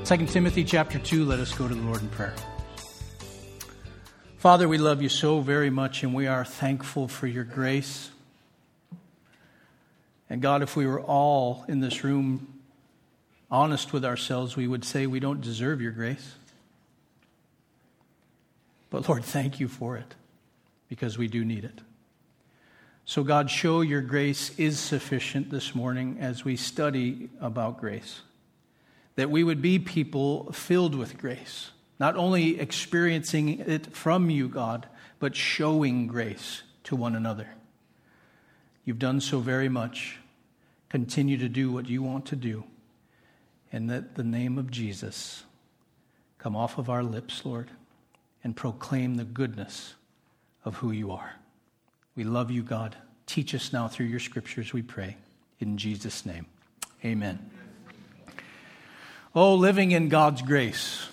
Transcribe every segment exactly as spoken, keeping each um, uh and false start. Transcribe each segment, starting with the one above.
Second Timothy chapter two, let us go to the Lord in prayer. Father, we love you so very much, and we are thankful for your grace. And God, if we were all in this room honest with ourselves, we would say we don't deserve your grace. But Lord, thank you for it, because we do need it. So God, show your grace is sufficient this morning as we study about grace. That we would be people filled with grace, not only experiencing it from you, God, but showing grace to one another. You've done so very much. Continue to do what you want to do. And let the name of Jesus come off of our lips, Lord, and proclaim the goodness of who you are. We love you, God. Teach us now through your scriptures, we pray. In Jesus' name, amen. Oh, living in God's grace.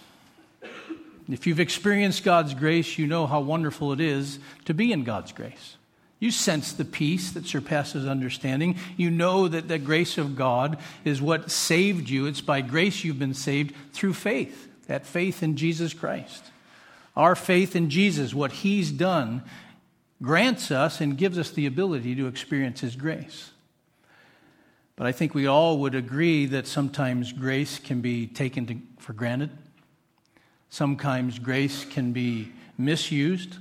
If you've experienced God's grace, you know how wonderful it is to be in God's grace. You sense the peace that surpasses understanding. You know that the grace of God is what saved you. It's by grace you've been saved through faith, that faith in Jesus Christ. Our faith in Jesus, what he's done, grants us and gives us the ability to experience his grace. But I think we all would agree that sometimes grace can be taken to, for granted. Sometimes grace can be misused.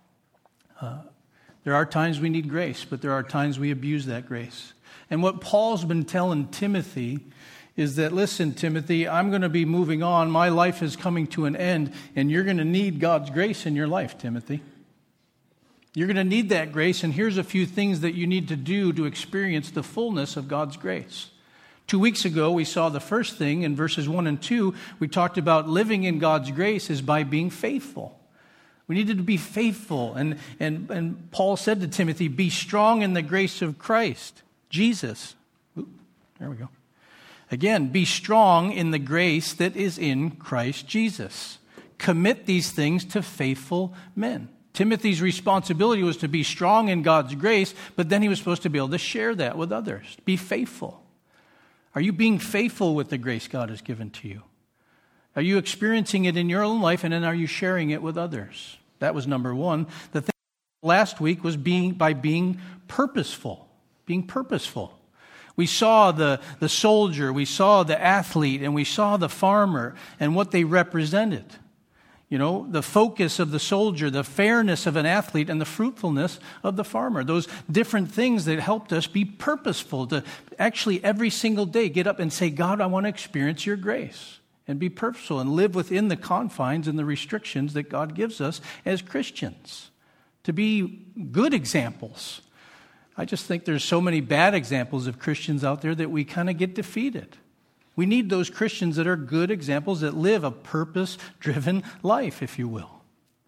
Uh, there are times we need grace, but there are times we abuse that grace. And what Paul's been telling Timothy is that, listen, Timothy, I'm going to be moving on. My life is coming to an end, and you're going to need God's grace in your life, Timothy. You're going to need that grace, and here's a few things that you need to do to experience the fullness of God's grace. Two weeks ago, we saw the first thing in verses one and two. We talked about living in God's grace is by being faithful. We needed to be faithful. And, and, and Paul said to Timothy, be strong in the grace of Christ, Jesus. Ooh, there we go. Again, be strong in the grace that is in Christ Jesus. Commit these things to faithful men. Timothy's responsibility was to be strong in God's grace, but then he was supposed to be able to share that with others. Be faithful. Are you being faithful with the grace God has given to you? Are you experiencing it in your own life, and then are you sharing it with others? That was number one. The thing last week was being by being purposeful. Being purposeful. We saw the, the soldier, we saw the athlete, and we saw the farmer and what they represented. You know, the focus of the soldier, the fairness of an athlete, and the fruitfulness of the farmer. Those different things that helped us be purposeful to actually every single day get up and say, God, I want to experience your grace. And be purposeful and live within the confines and the restrictions that God gives us as Christians. To be good examples. I just think there's so many bad examples of Christians out there that we kind of get defeated. We need those Christians that are good examples that live a purpose-driven life, if you will.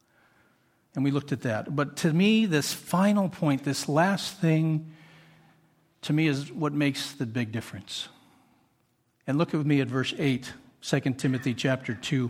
And we looked at that. But to me, this final point, this last thing, to me is what makes the big difference. And look with me at verse eight, Second Timothy chapter two,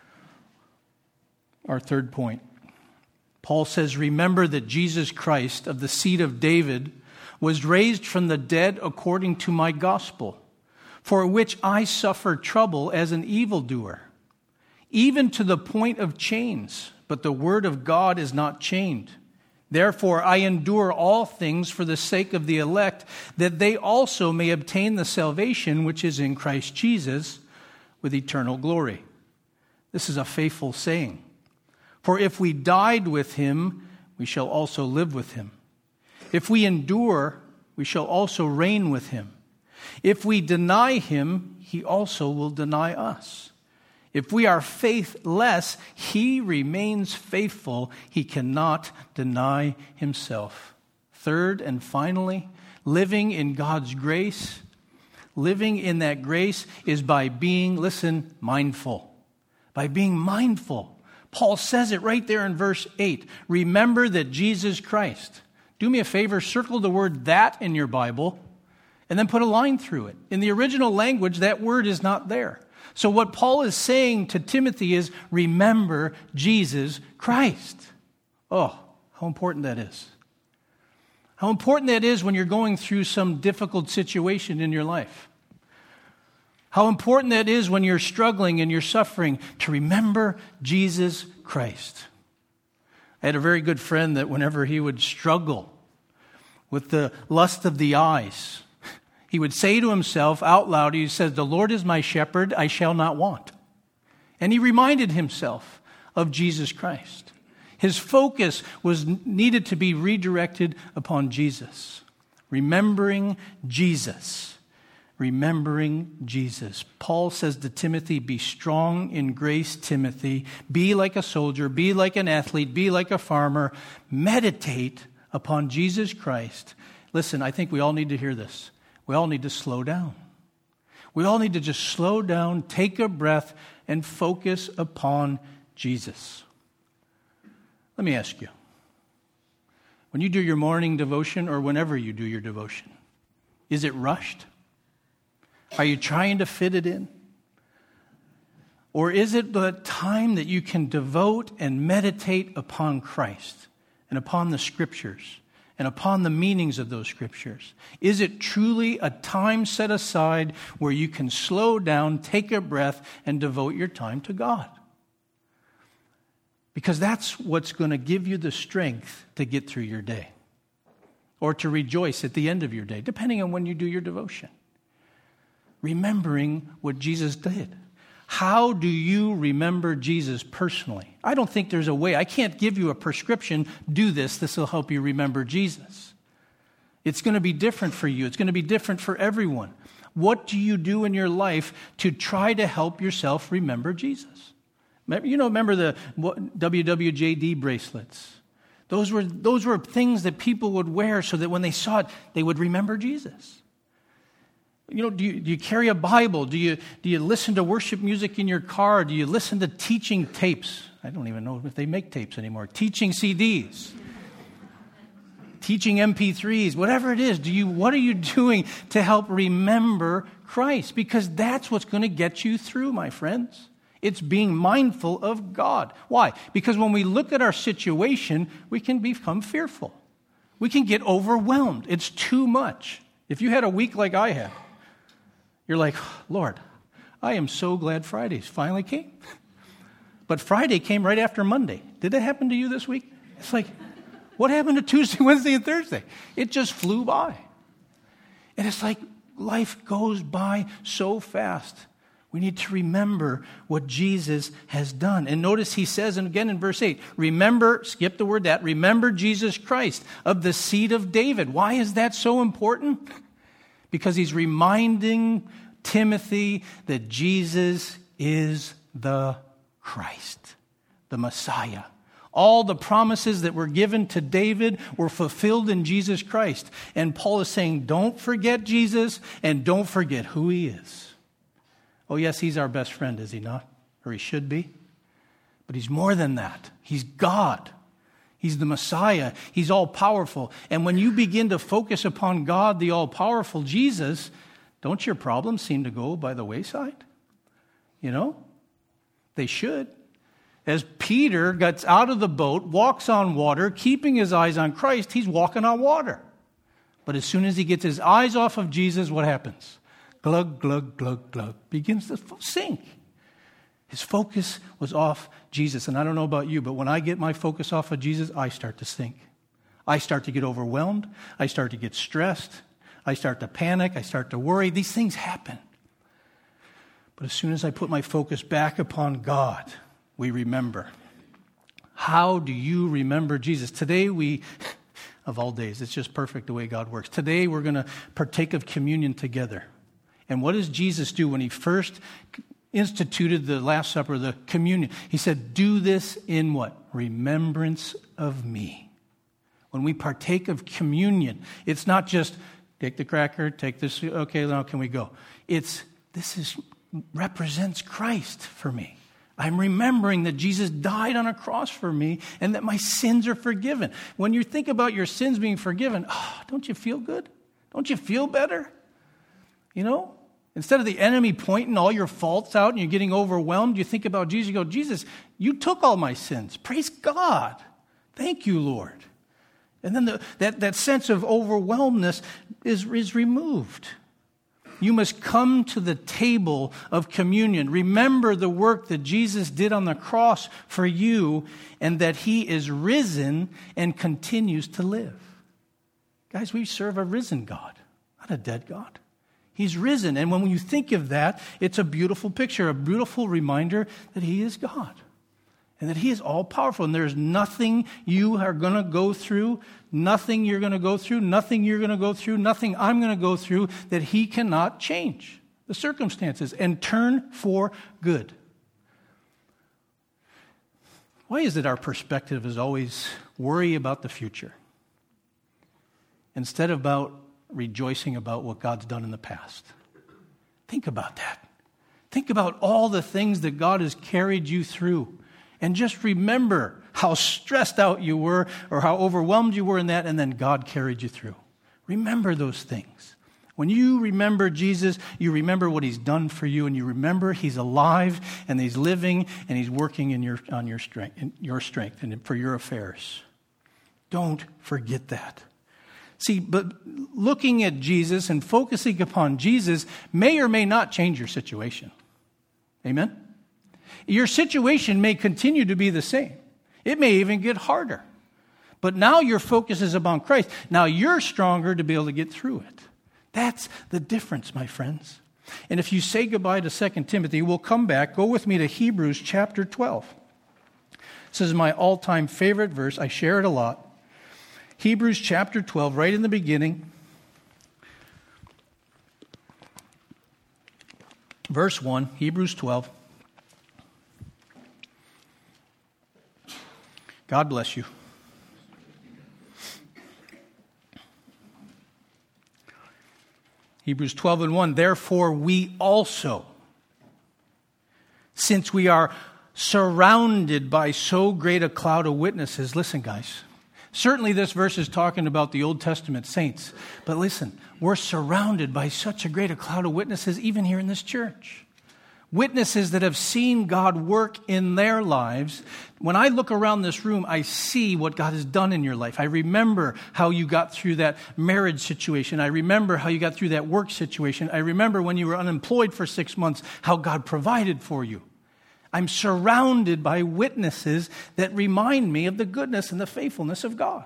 our third point. Paul says, remember that Jesus Christ of the seed of David was raised from the dead according to my gospel, for which I suffer trouble as an evildoer, even to the point of chains. But the word of God is not chained. Therefore I endure all things for the sake of the elect, that they also may obtain the salvation which is in Christ Jesus with eternal glory. This is a faithful saying. For if we died with him, we shall also live with him. If we endure, we shall also reign with him. If we deny him, he also will deny us. If we are faithless, he remains faithful. He cannot deny himself. Third and finally, living in God's grace. Living in that grace is by being, listen, mindful. By being mindful. Paul says it right there in verse eight. Remember that Jesus Christ. Do me a favor, circle the word that in your Bible, and then put a line through it. In the original language, that word is not there. So what Paul is saying to Timothy is, remember Jesus Christ. Oh, how important that is. How important that is when you're going through some difficult situation in your life. How important that is when you're struggling and you're suffering to remember Jesus Christ. I had a very good friend that whenever he would struggle with the lust of the eyes, he would say to himself out loud, he says, "The Lord is my shepherd, I shall not want." And he reminded himself of Jesus Christ. His focus was needed to be redirected upon Jesus. Remembering Jesus. Remembering Jesus. Paul says to Timothy, be strong in grace, Timothy. Be like a soldier. Be like an athlete. Be like a farmer. Meditate upon Jesus Christ. Listen, I think we all need to hear this. We all need to slow down. We all need to just slow down, take a breath, and focus upon Jesus. Let me ask you, when you do your morning devotion or whenever you do your devotion, is it rushed? Are you trying to fit it in? Or is it the time that you can devote and meditate upon Christ and upon the Scriptures and upon the meanings of those Scriptures? Is it truly a time set aside where you can slow down, take a breath, and devote your time to God? Because that's what's going to give you the strength to get through your day or to rejoice at the end of your day, depending on when you do your devotion. Remembering what Jesus did. How do you remember Jesus personally? I don't think there's a way. I can't give you a prescription. Do this. This will help you remember Jesus. It's going to be different for you. It's going to be different for everyone. What do you do in your life to try to help yourself remember Jesus? You know, remember the W W J D bracelets? Those were, those were things that people would wear so that when they saw it, they would remember Jesus. You know, do you, do you carry a Bible? Do you, do you listen to worship music in your car? Do you listen to teaching tapes? I don't even know if they make tapes anymore. Teaching C Ds. Teaching M P threes. Whatever it is, do you, what are you doing to help remember Christ? Because that's what's going to get you through, my friends. It's being mindful of God. Why? Because when we look at our situation, we can become fearful. We can get overwhelmed. It's too much. If you had a week like I had, you're like, Lord, I am so glad Fridays finally came. But Friday came right after Monday. Did that happen to you this week? It's like, what happened to Tuesday, Wednesday, and Thursday? It just flew by. And it's like life goes by so fast. We need to remember what Jesus has done. And notice he says, and again in verse eight, remember, skip the word that, remember Jesus Christ of the seed of David. Why is that so important? Because he's reminding Timothy that Jesus is the Christ, the Messiah. All the promises that were given to David were fulfilled in Jesus Christ. And Paul is saying, don't forget Jesus and don't forget who he is. Oh, yes, he's our best friend, is he not? Or he should be. But he's more than that. He's God. He's the Messiah. He's all-powerful. And when you begin to focus upon God, the all-powerful Jesus, don't your problems seem to go by the wayside? You know? They should. As Peter gets out of the boat, walks on water, keeping his eyes on Christ, he's walking on water. But as soon as he gets his eyes off of Jesus, what happens? Glug, glug, glug, glug, begins to sink. His focus was off Jesus. And I don't know about you, but when I get my focus off of Jesus, I start to sink. I start to get overwhelmed. I start to get stressed. I start to panic. I start to worry. These things happen. But as soon as I put my focus back upon God, we remember. How do you remember Jesus? Today we, of all days, it's just perfect the way God works. Today we're going to partake of communion together. And what does Jesus do when he first instituted the Last Supper, the communion? He said, do this in what? Remembrance of me. When we partake of communion, it's not just take the cracker, take this, okay, now can we go? It's, this is represents Christ for me. I'm remembering that Jesus died on a cross for me and that my sins are forgiven. When you think about your sins being forgiven, oh, don't you feel good? Don't you feel better? You know? Instead of the enemy pointing all your faults out and you're getting overwhelmed, you think about Jesus, you go, Jesus, you took all my sins. Praise God. Thank you, Lord. And then the, that, that sense of overwhelmness is, is removed. You must come to the table of communion. Remember the work that Jesus did on the cross for you and that he is risen and continues to live. Guys, we serve a risen God, not a dead God. He's risen. And when you think of that, it's a beautiful picture, a beautiful reminder that he is God and that he is all powerful. And there's nothing you are going to go through, nothing you're going to go through, nothing you're going to go through, nothing I'm going to go through that he cannot change the circumstances and turn for good. Why is it our perspective is always worry about the future instead of about rejoicing about what God's done in the past? Think about that. Think about all the things that God has carried you through. And just remember how stressed out you were or how overwhelmed you were in that, and then God carried you through. Remember those things. When you remember Jesus, you remember what he's done for you, and you remember he's alive and he's living and he's working in your on your strength, in your strength and for your affairs. Don't forget that. See, but looking at Jesus and focusing upon Jesus may or may not change your situation. Amen? Your situation may continue to be the same. It may even get harder. But now your focus is upon Christ. Now you're stronger to be able to get through it. That's the difference, my friends. And if you say goodbye to Second Timothy, we'll come back. Go with me to Hebrews chapter twelve. This is my all-time favorite verse. I share it a lot. Hebrews chapter twelve, right in the beginning. Verse one, Hebrews twelve. God bless you. Hebrews twelve and one, therefore we also, since we are surrounded by so great a cloud of witnesses. Listen, guys. Certainly this verse is talking about the Old Testament saints. But listen, we're surrounded by such a great a cloud of witnesses even here in this church. Witnesses that have seen God work in their lives. When I look around this room, I see what God has done in your life. I remember how you got through that marriage situation. I remember how you got through that work situation. I remember when you were unemployed for six months, how God provided for you. I'm surrounded by witnesses that remind me of the goodness and the faithfulness of God.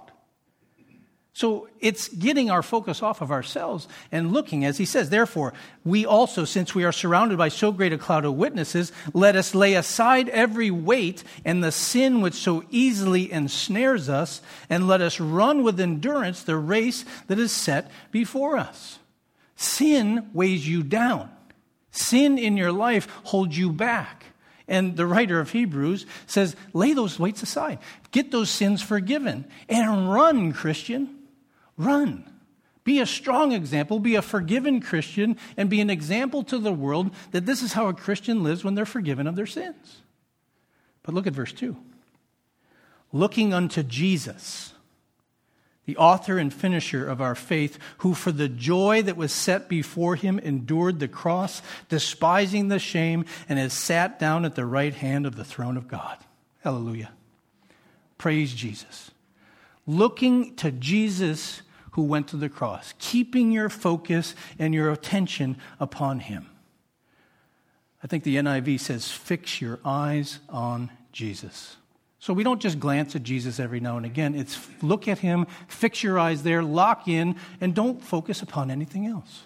So it's getting our focus off of ourselves and looking, as he says, therefore, we also, since we are surrounded by so great a cloud of witnesses, let us lay aside every weight and the sin which so easily ensnares us, and let us run with endurance the race that is set before us. Sin weighs you down. Sin in your life holds you back. And the writer of Hebrews says, lay those weights aside. Get those sins forgiven. And run, Christian. Run. Be a strong example. Be a forgiven Christian. And be an example to the world that this is how a Christian lives when they're forgiven of their sins. But look at verse two. Looking unto Jesus, the author and finisher of our faith, who for the joy that was set before him endured the cross, despising the shame, and has sat down at the right hand of the throne of God. Hallelujah. Praise Jesus. Looking to Jesus who went to the cross, keeping your focus and your attention upon him. I think the N I V says, fix your eyes on Jesus. So we don't just glance at Jesus every now and again. It's look at him, fix your eyes there, lock in, and don't focus upon anything else.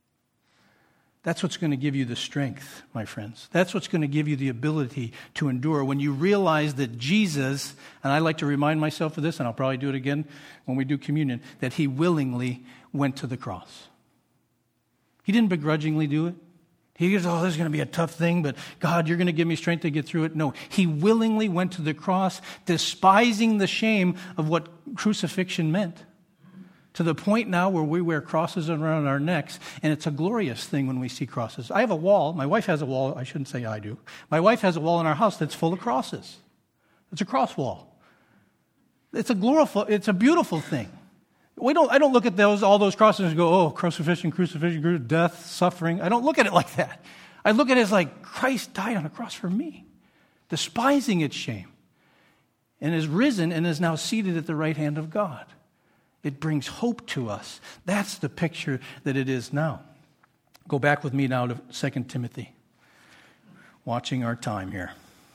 That's what's going to give you the strength, my friends. That's what's going to give you the ability to endure. When you realize that Jesus, and I like to remind myself of this, and I'll probably do it again when we do communion, that he willingly went to the cross. He didn't begrudgingly do it. He goes, oh, this is going to be a tough thing, but God, you're going to give me strength to get through it. No, he willingly went to the cross, despising the shame of what crucifixion meant, to the point now where we wear crosses around our necks, and it's a glorious thing when we see crosses. I have a wall. My wife has a wall. I shouldn't say I do. My wife has a wall in our house that's full of crosses. It's a cross wall. It's a gloriful, it's a beautiful thing. We don't. I don't look at those all those crosses and go, oh, crucifixion, crucifixion, death, suffering. I don't look at it like that. I look at it as like Christ died on a cross for me, despising its shame, and is risen and is now seated at the right hand of God. It brings hope to us. That's the picture that it is now. Go back with me now to Second Timothy. Watching our time here.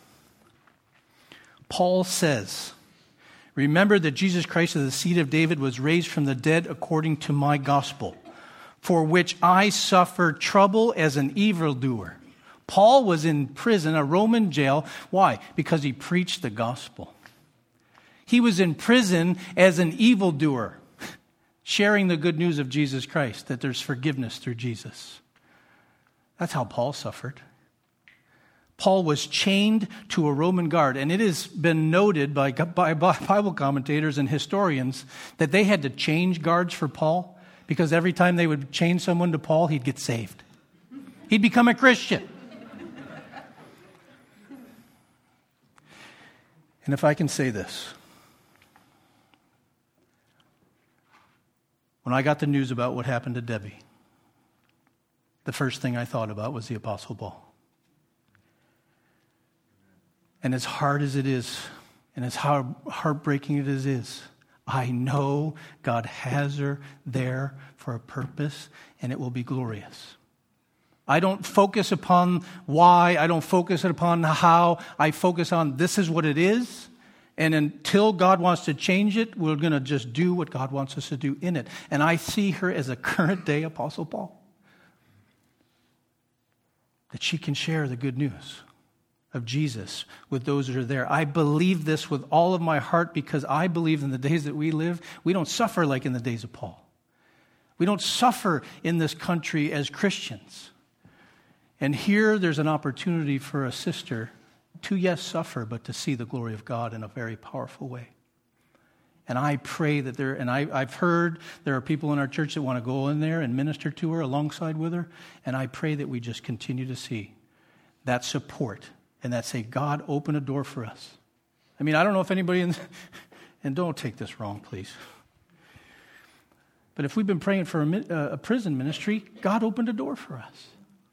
Paul says, remember that Jesus Christ of the seed of David was raised from the dead according to my gospel, for which I suffer trouble as an evildoer. Paul was in prison, a Roman jail. Why? Because he preached the gospel. He was in prison as an evildoer, sharing the good news of Jesus Christ, that there's forgiveness through Jesus. That's how Paul suffered. Paul was chained to a Roman guard, and it has been noted by, by Bible commentators and historians that they had to change guards for Paul because every time they would chain someone to Paul, he'd get saved. He'd become a Christian. And if I can say this, when I got the news about what happened to Debbie, the first thing I thought about was the Apostle Paul. And as hard as it is, and as heart, heartbreaking it is, is, I know God has her there for a purpose, and it will be glorious. I don't focus upon why, I don't focus upon how, I focus on this is what it is, and until God wants to change it, we're going to just do what God wants us to do in it. And I see her as a current day Apostle Paul. That she can share the good news of Jesus with those that are there. I believe this with all of my heart because I believe in the days that we live, we don't suffer like in the days of Paul. We don't suffer in this country as Christians. And here there's an opportunity for a sister to, yes, suffer, but to see the glory of God in a very powerful way. And I pray that there, and I, I've heard there are people in our church that want to go in there and minister to her alongside with her. And I pray that we just continue to see that support and that say, God, open a door for us. I mean, I don't know if anybody, in, and don't take this wrong, please. But if we've been praying for a, a prison ministry, God opened a door for us.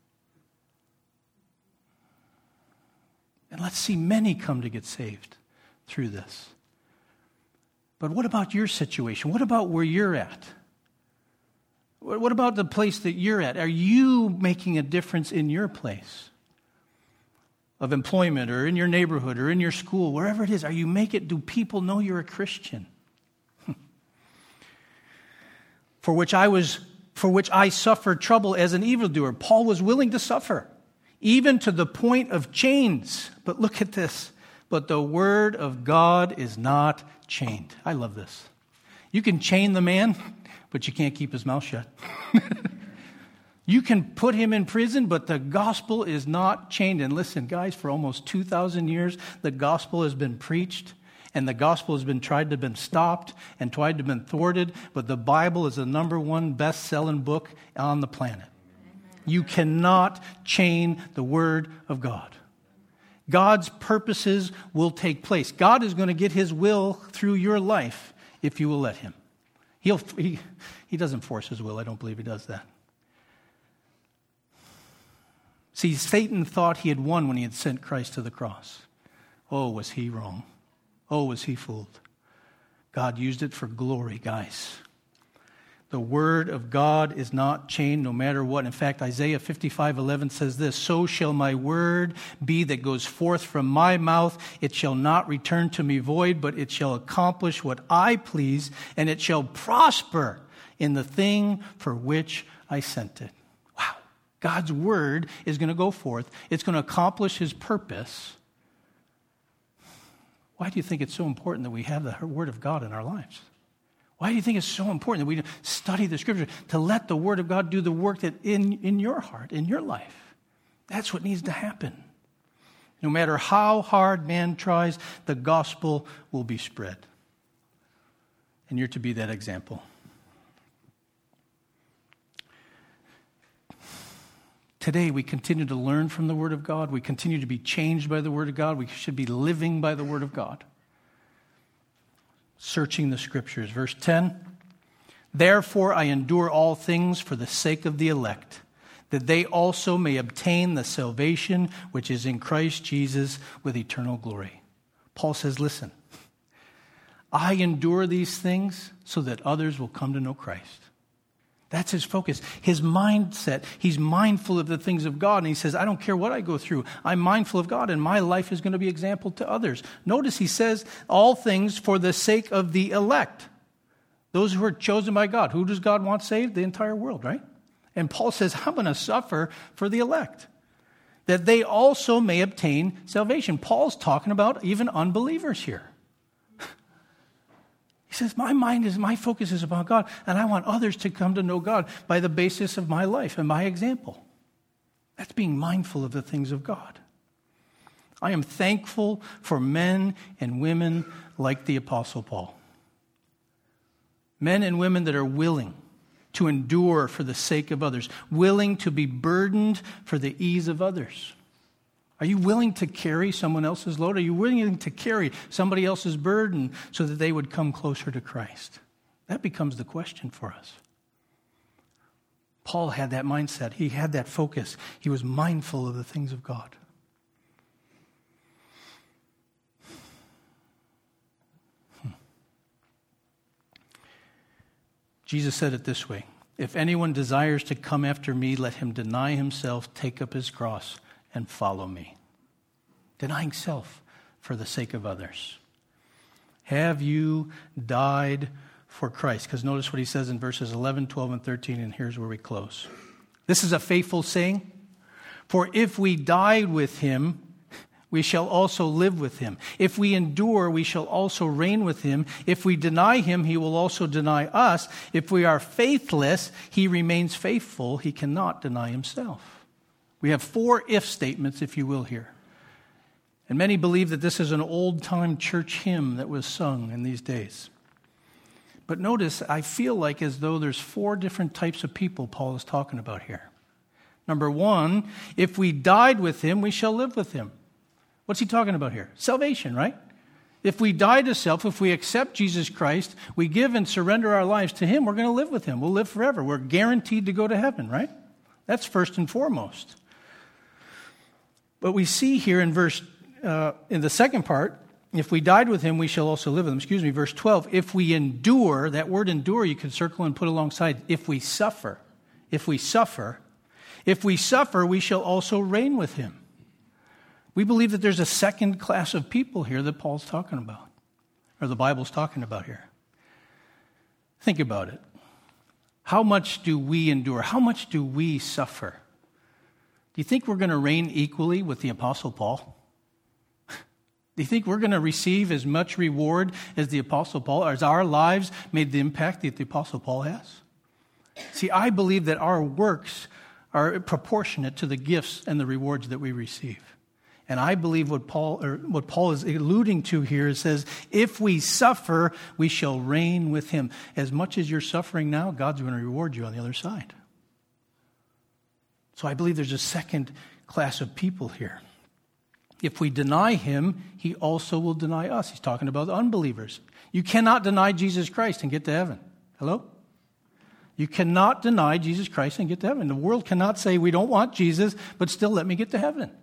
And let's see many come to get saved through this. But what about your situation? What about where you're at? What about the place that you're at? Are you making a difference in your place of employment or in your neighborhood or in your school, wherever it is? Are you make it? Do people know you're a Christian? For which I was, for which I suffered trouble as an evildoer. Paul was willing to suffer, even to the point of chains. But look at this. But the word of God is not chained. I love this. You can chain the man, but you can't keep his mouth shut. You can put him in prison, but the gospel is not chained. And listen, guys, for almost two thousand years, the gospel has been preached, and the gospel has been tried to been stopped and tried to been thwarted, but the Bible is the number one best-selling book on the planet. You cannot chain the word of God. God's purposes will take place. God is going to get his will through your life if you will let him. He'll, he, he doesn't force his will. I don't believe he does that. See, Satan thought he had won when he had sent Christ to the cross. Oh, was he wrong. Oh, was he fooled. God used it for glory, guys. The word of God is not chained no matter what. In fact, Isaiah fifty-five eleven says this, so shall my word be that goes forth from my mouth. It shall not return to me void, but it shall accomplish what I please, and it shall prosper in the thing for which I sent it. Wow. God's word is going to go forth. It's going to accomplish his purpose. Why do you think it's so important that we have the word of God in our lives? Why do you think it's so important that we study the Scripture, to let the Word of God do the work that in, in your heart, in your life? That's what needs to happen. No matter how hard man tries, the gospel will be spread. And you're to be that example. Today, we continue to learn from the Word of God. We continue to be changed by the Word of God. We should be living by the Word of God. Searching the Scriptures. Verse ten, therefore I endure all things for the sake of the elect, that they also may obtain the salvation which is in Christ Jesus with eternal glory. Paul says, listen, I endure these things so that others will come to know Christ. That's his focus, his mindset. He's mindful of the things of God. And he says, I don't care what I go through. I'm mindful of God, and my life is going to be example to others. Notice he says, all things for the sake of the elect. Those who are chosen by God. Who does God want saved? The entire world, right? And Paul says, I'm going to suffer for the elect, that they also may obtain salvation. Paul's talking about even unbelievers here. He says, my mind is, my focus is about God, and I want others to come to know God by the basis of my life and my example. That's being mindful of the things of God. I am thankful for men and women like the Apostle Paul. Men and women that are willing to endure for the sake of others, willing to be burdened for the ease of others. Are you willing to carry someone else's load? Are you willing to carry somebody else's burden so that they would come closer to Christ? That becomes the question for us. Paul had that mindset. He had that focus. He was mindful of the things of God. Hmm. Jesus said it this way, if anyone desires to come after me, let him deny himself, take up his cross, and follow me. Denying self for the sake of others. Have you died for Christ? Because notice what he says in verses eleven, twelve, and thirteen, and here's where we close. This is a faithful saying. For if we died with him, we shall also live with him. If we endure, we shall also reign with him. If we deny him, he will also deny us. If we are faithless, he remains faithful. He cannot deny himself. We have four if statements, if you will, here. And many believe that this is an old-time church hymn that was sung in these days. But notice, I feel like as though there's four different types of people Paul is talking about here. Number one, if we died with him, we shall live with him. What's he talking about here? Salvation, right? If we die to self, if we accept Jesus Christ, we give and surrender our lives to him, we're going to live with him. We'll live forever. We're guaranteed to go to heaven, right? That's first and foremost. But we see here in verse, uh, in the second part, if we died with him, we shall also live with him. Excuse me, verse twelve. If we endure, that word endure you can circle and put alongside. If we suffer, if we suffer, if we suffer, we shall also reign with him. We believe that there's a second class of people here that Paul's talking about, or the Bible's talking about here. Think about it. How much do we endure? How much do we suffer? Do you think we're going to reign equally with the Apostle Paul? Do you think we're going to receive as much reward as the Apostle Paul? As our lives made the impact that the Apostle Paul has? See, I believe that our works are proportionate to the gifts and the rewards that we receive. And I believe what Paul or what Paul is alluding to here is says, if we suffer, we shall reign with him. As much as you're suffering now, God's going to reward you on the other side. So I believe there's a second class of people here. If we deny him, he also will deny us. He's talking about the unbelievers. You cannot deny Jesus Christ and get to heaven. Hello? You cannot deny Jesus Christ and get to heaven. The world cannot say we don't want Jesus, but still let me get to heaven.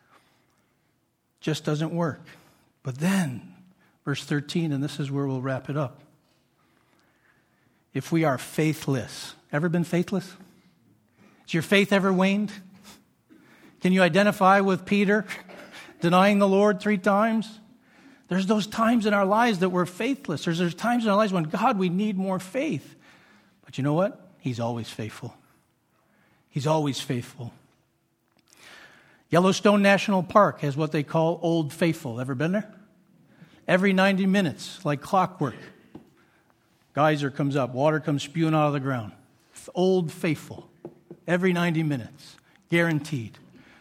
Just doesn't work. But then, verse thirteen, and this is where we'll wrap it up. If we are faithless, ever been faithless? Has your faith ever waned? Can you identify with Peter denying the Lord three times? There's those times in our lives that we're faithless. There's, there's times in our lives when, God, we need more faith. But you know what? He's always faithful. He's always faithful. Yellowstone National Park has what they call Old Faithful. Ever been there? Every ninety minutes, like clockwork, geyser comes up, water comes spewing out of the ground. Old Faithful. Every ninety minutes. Guaranteed.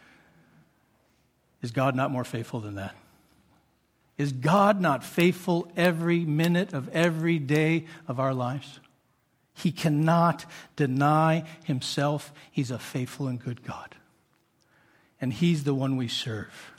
Is God not more faithful than that? Is God not faithful every minute of every day of our lives? He cannot deny himself. He's a faithful and good God. And he's the one we serve.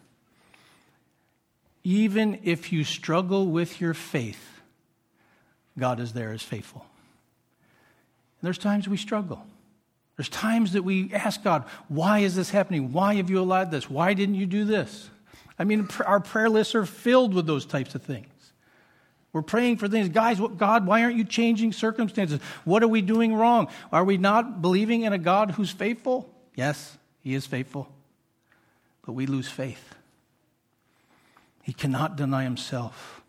Even if you struggle with your faith, God is there as faithful. And there's times we struggle. There's times that we ask God, why is this happening? Why have you allowed this? Why didn't you do this? I mean, our prayer lists are filled with those types of things. We're praying for things. Guys, what, God, why aren't you changing circumstances? What are we doing wrong? Are we not believing in a God who's faithful? Yes, he is faithful. But we lose faith. He cannot deny himself.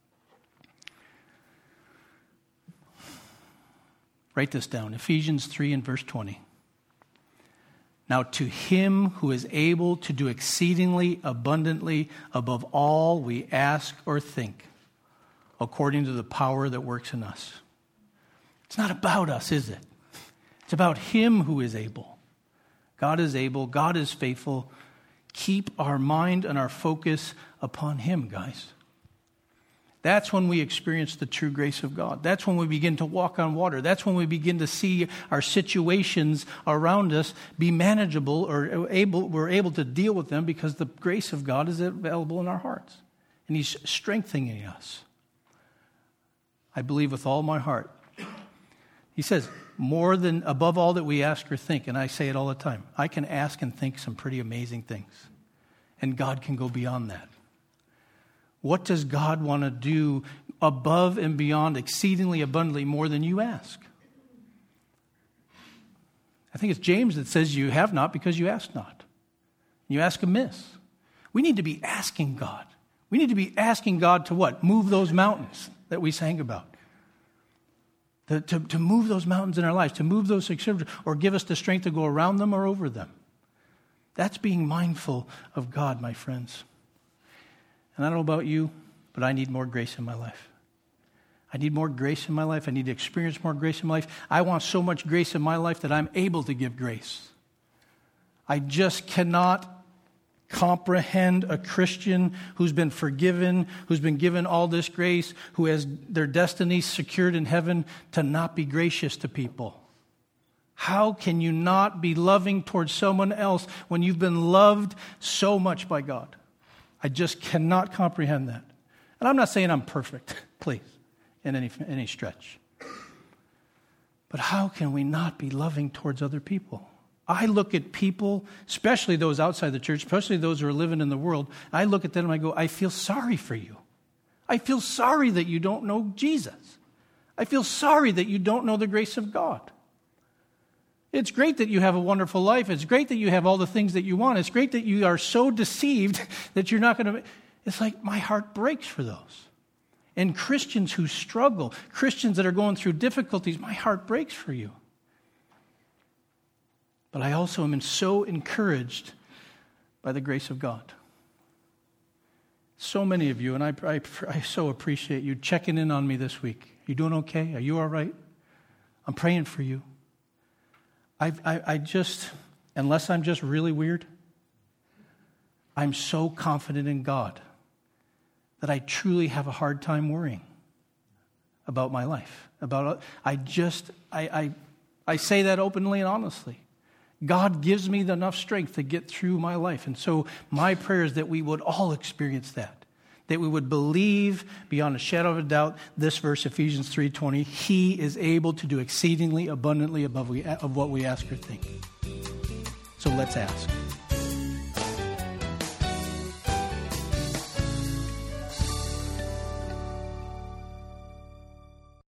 Write this down. Ephesians three and verse twenty. Now to him who is able to do exceedingly abundantly above all we ask or think, according to the power that works in us. It's not about us, is it? It's about him who is able. God is able. God is faithful. Keep our mind and our focus upon him, guys. That's when we experience the true grace of God. That's when we begin to walk on water. That's when we begin to see our situations around us be manageable, or able, we're able to deal with them because the grace of God is available in our hearts. And he's strengthening us. I believe with all my heart. He says, more than above all that we ask or think, and I say it all the time, I can ask and think some pretty amazing things. And God can go beyond that. What does God want to do above and beyond, exceedingly abundantly, more than you ask? I think it's James that says you have not because you ask not. You ask amiss. We need to be asking God. We need to be asking God to what? Move those mountains that we sang about. To, to, to move those mountains in our lives, to move those, or give us the strength to go around them or over them. That's being mindful of God, my friends. And I don't know about you, but I need more grace in my life. I need more grace in my life. I need to experience more grace in my life. I want so much grace in my life that I'm able to give grace. I just cannot comprehend a Christian who's been forgiven, who's been given all this grace, who has their destiny secured in heaven, to not be gracious to people. How can you not be loving towards someone else when you've been loved so much by God? I just cannot comprehend that. And I'm not saying I'm perfect, please, in any, any stretch. But how can we not be loving towards other people? I look at people, especially those outside the church, especially those who are living in the world, I look at them and I go, I feel sorry for you. I feel sorry that you don't know Jesus. I feel sorry that you don't know the grace of God. It's great that you have a wonderful life. It's great that you have all the things that you want. It's great that you are so deceived that you're not going to... It's like my heart breaks for those. And Christians who struggle, Christians that are going through difficulties, my heart breaks for you. But I also am so encouraged by the grace of God. So many of you, and I, I, I so appreciate you checking in on me this week. You doing okay? Are you all right? I'm praying for you. I, I, I just, unless I'm just really weird, I'm so confident in God that I truly have a hard time worrying about my life. About I just, I, I, I say that openly and honestly. God gives me enough strength to get through my life. And so my prayer is that we would all experience that. That we would believe beyond a shadow of a doubt this verse, Ephesians three twenty, he is able to do exceedingly abundantly above we, of what we ask or think. So let's ask.